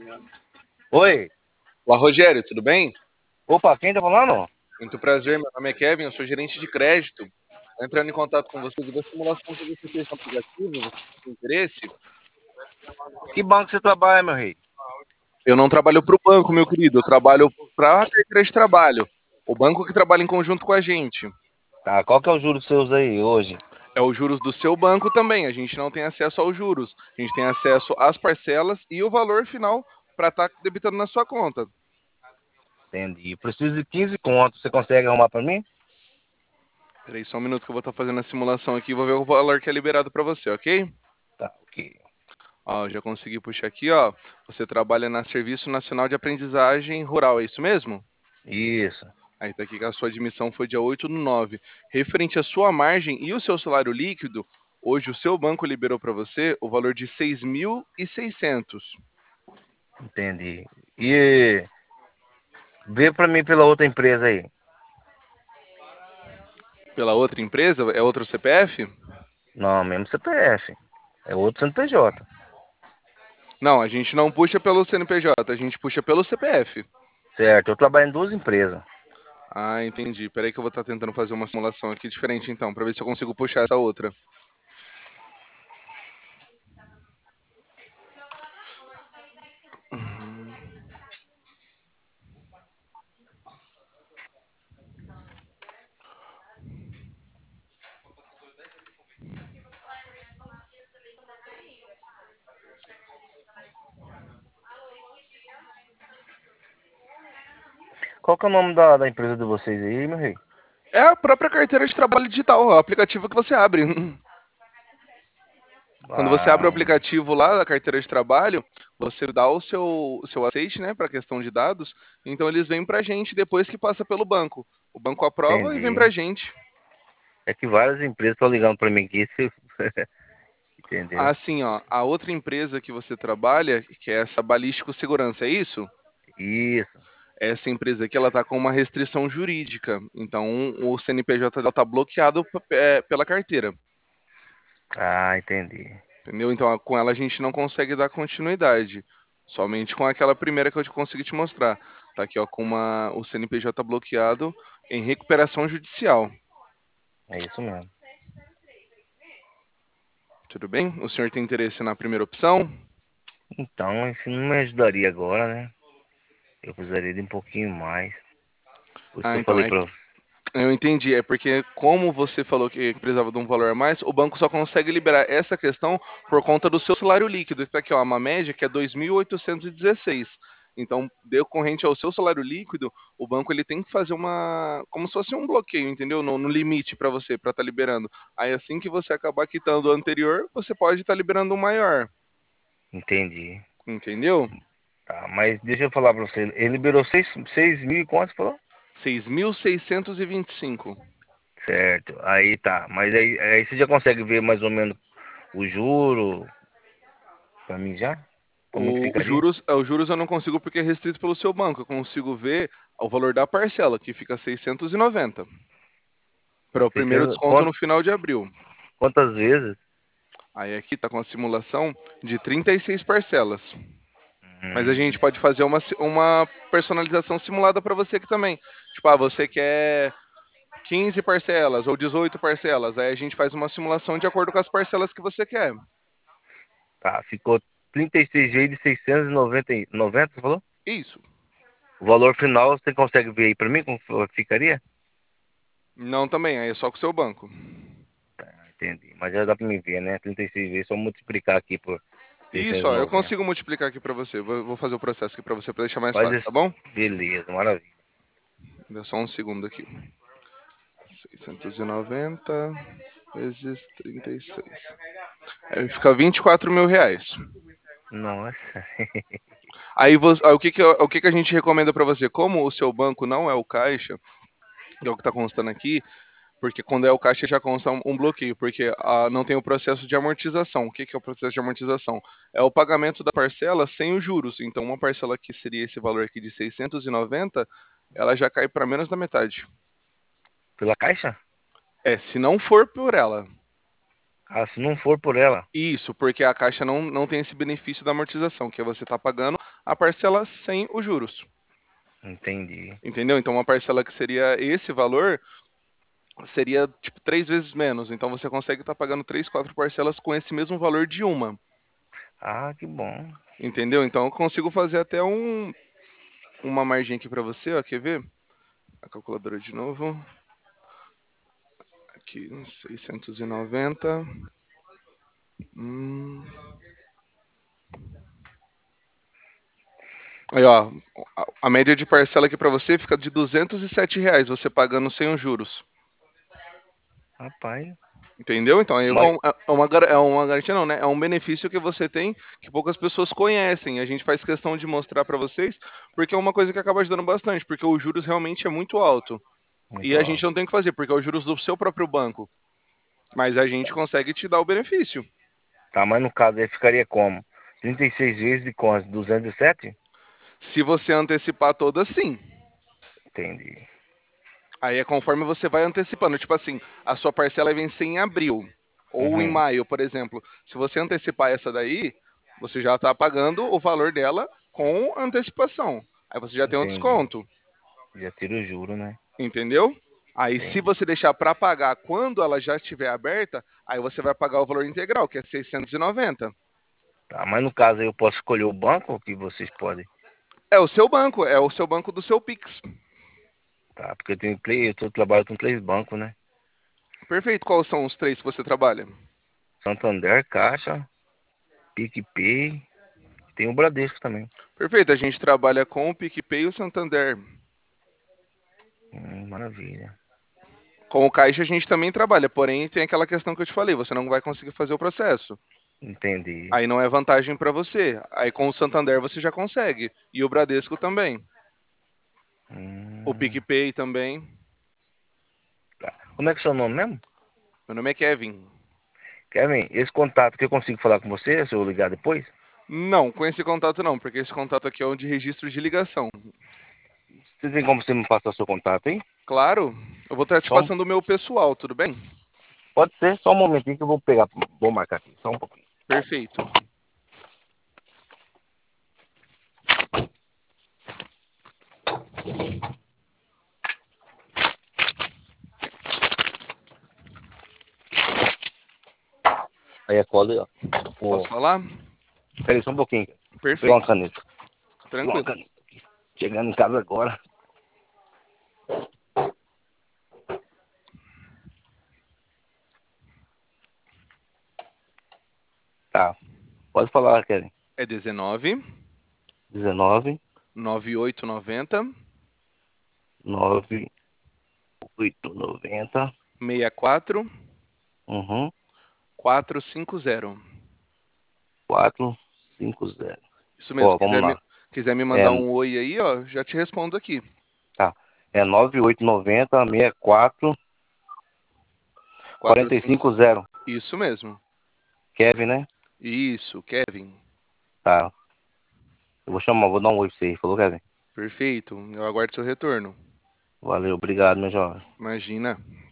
Oi. Olá, Rogério, tudo bem? Opa, quem tá falando? Muito prazer, meu nome é Kevin, eu sou gerente de crédito. Tô entrando em contato com você devido à simulação que você fez no aplicativo, você tem interesse? Que banco você trabalha, meu rei? Eu não trabalho para o banco, meu querido, eu trabalho para a carteira de trabalho. O banco que trabalha em conjunto com a gente. Tá, qual que é o juro seus aí hoje? É os juros do seu banco também, a gente não tem acesso aos juros. A gente tem acesso às parcelas e o valor final para estar debitando na sua conta. Entendi. Preciso de 15 contos. Você consegue arrumar pra mim? Peraí, só um minuto que eu vou estar fazendo a simulação aqui e vou ver o valor que é liberado para você, ok? Tá, ok. Ó, já consegui puxar aqui, ó. Você trabalha na Serviço Nacional de Aprendizagem Rural, é isso mesmo? Isso. Aí tá aqui que a sua admissão foi dia 8/9. Referente à sua margem e o seu salário líquido, hoje o seu banco liberou para você o valor de 6.600. Entendi. E vê pra mim pela outra empresa aí. Pela outra empresa, é outro CPF? Não, mesmo CPF. É outro CNPJ. Não, a gente não puxa pelo CNPJ, a gente puxa pelo CPF. Certo, eu trabalho em duas empresas. Ah, entendi. Peraí que eu vou estar tentando fazer uma simulação aqui diferente então, para ver se eu consigo puxar essa outra. Qual que é o nome da empresa de vocês aí, meu rei? É a própria carteira de trabalho digital, o aplicativo que você abre. Quando você abre o Ah, aplicativo lá da carteira de trabalho, você dá o seu aceite, né, para a questão de dados, então eles vêm para a gente depois que passa pelo banco. O banco aprova e vem para entendi. a gente. É que várias empresas estão ligando pra mim aqui, entendeu? Assim, ó, a outra empresa que você trabalha, que é essa Balístico Segurança, é isso? Isso. Essa empresa aqui, ela tá com uma restrição jurídica, então o CNPJ dela tá bloqueado pela carteira. Ah, entendi. Entendeu? Então, com ela a gente não consegue dar continuidade. Somente com aquela primeira que eu consegui te mostrar. Tá aqui, ó, com o CNPJ bloqueado em recuperação judicial. É isso mesmo. Tudo bem? O senhor tem interesse na primeira opção? Então, isso não me ajudaria agora, né? Eu precisaria de um pouquinho mais. Por isso que Ah, eu então, falei pra. eu entendi. É porque, como você falou que precisava de um valor a mais, o banco só consegue liberar essa questão por conta do seu salário líquido. Está aqui, ó, uma média que é 2.816. Então, decorrente ao seu salário líquido, o banco ele tem que fazer como se fosse um bloqueio, entendeu? No limite para você, para estar liberando. Aí, assim que você acabar quitando o anterior, você pode estar liberando um maior, Entendi. entendeu? Tá, mas deixa eu falar pra você. Ele liberou 6 mil e quanto, você falou? 6.625. Certo. Aí tá. Mas aí você já consegue ver mais ou menos o juro pra mim já? Como que Os ficaria? juros, os juros eu não consigo porque é restrito pelo seu banco. Eu consigo ver o valor da parcela, que fica 690, para o primeiro desconto no final de abril. Quantas vezes? Aí aqui está com a simulação de 36 parcelas. Mas a Hum, gente pode fazer uma personalização simulada para você aqui também. Tipo, você quer 15 parcelas ou 18 parcelas. Aí a gente faz uma simulação de acordo com as parcelas que você quer. tá, ficou 36 vezes de 690, você falou? Isso. O valor final você consegue ver aí pra mim como ficaria? Não também, aí é só com o seu banco. Entendi. Mas já dá pra me ver, né? 36 vezes, só multiplicar aqui por Isso, ó, eu 690. consigo multiplicar aqui para você. Vou fazer o processo aqui para você para deixar mais Faz fácil, isso. tá bom? Beleza, maravilha. Dá só um segundo aqui. 690 vezes 36. Aí fica R$ 24.000. Nossa. Aí, aí o que que a gente recomenda para você? Como o seu banco não é o Caixa, que é o que está constando aqui, porque quando é o Caixa já consta um bloqueio, porque não tem o processo de amortização. O que que é o processo de amortização? É o pagamento da parcela sem os juros. Então, uma parcela que seria esse valor aqui de 690, ela já cai para menos da metade. Pela Caixa? Se não for por ela. Se não for por ela. Isso, porque a Caixa não tem esse benefício da amortização, que é você tá pagando a parcela sem os juros. Entendi. Entendeu? Então, uma parcela que seria esse valor seria tipo 3 vezes menos. Então, você consegue estar pagando 3, 4 parcelas com esse mesmo valor de uma. Ah, que bom. Entendeu? Então, eu consigo fazer até uma margem aqui para você, ó. Quer ver? A calculadora de novo. Aqui, 690. Hum. Aí, ó, a média de parcela aqui para você fica de R$ 207, você pagando sem os juros. Rapaz, Entendeu? Então, aí mas, é uma garantia, não, né? É um benefício que você tem que poucas pessoas conhecem. A gente faz questão de mostrar para vocês, porque é uma coisa que acaba ajudando bastante, porque os juros realmente é muito alto. E muito a gente alto. não tem o que fazer, porque é os juros do seu próprio banco. Mas a gente consegue te dar o benefício. Tá, mas no caso aí ficaria como? 36 vezes de quanto? 207? Se você antecipar todas, sim. Entendi. Aí é conforme você vai antecipando. Tipo assim, a sua parcela vence em abril ou em Uhum, maio, por exemplo. Se você antecipar essa daí, você já está pagando o valor dela com antecipação. Aí você já tem um entendi. desconto, Já tira o juro, né? entendeu? Aí se Entendi. você deixar para pagar quando ela já estiver aberta, aí você vai pagar o valor integral, que é 690. Tá, mas no caso aí eu posso escolher o banco que vocês podem. É o seu banco do seu Pix. Tá, porque eu tô trabalhando com 3 bancos, né? Perfeito. Quais são os três que você trabalha? Santander, Caixa, PicPay, tem o Bradesco também. Perfeito. A gente trabalha com o PicPay e o Santander. Maravilha. Com o Caixa a gente também trabalha, porém tem aquela questão que eu te falei, você não vai conseguir fazer o processo. Entendi. Aí não é vantagem para você. Aí com o Santander você já consegue. E o Bradesco também. O Hum, PicPay também. tá. Como é que é o seu nome mesmo? Meu nome é Kevin. Kevin, esse contato que eu consigo falar com você, se eu ligar depois? Não, com esse contato não, porque esse contato aqui é o de registro de ligação. Você tem como você me passar seu contato aí? Claro, eu vou estar te Só um- passando o meu pessoal, tudo bem? Pode ser, só um momentinho que eu vou pegar, vou marcar aqui, só um pouquinho. Perfeito. Aí a cola, ó. Posso Pô, falar? peraí, só um pouquinho. Vou pegar uma Perfeito. caneta. Vou pegar uma Tranquilo. caneta. Chegando em casa agora. Tá, pode falar, Kevin. É 19 19, 9890 9890. 64 Uhum. 450. 450. Isso mesmo, Ó, vamos lá. quiser me É, mandar um oi aí, ó, já te respondo aqui. tá. É 9890 64 45. 450. Isso mesmo. Kevin, né? Isso, Kevin. Tá. Eu vou chamar, vou dar um oi pra você. Falou, Kevin? Perfeito. Eu aguardo seu retorno. Valeu, obrigado, meu jovem. Imagina.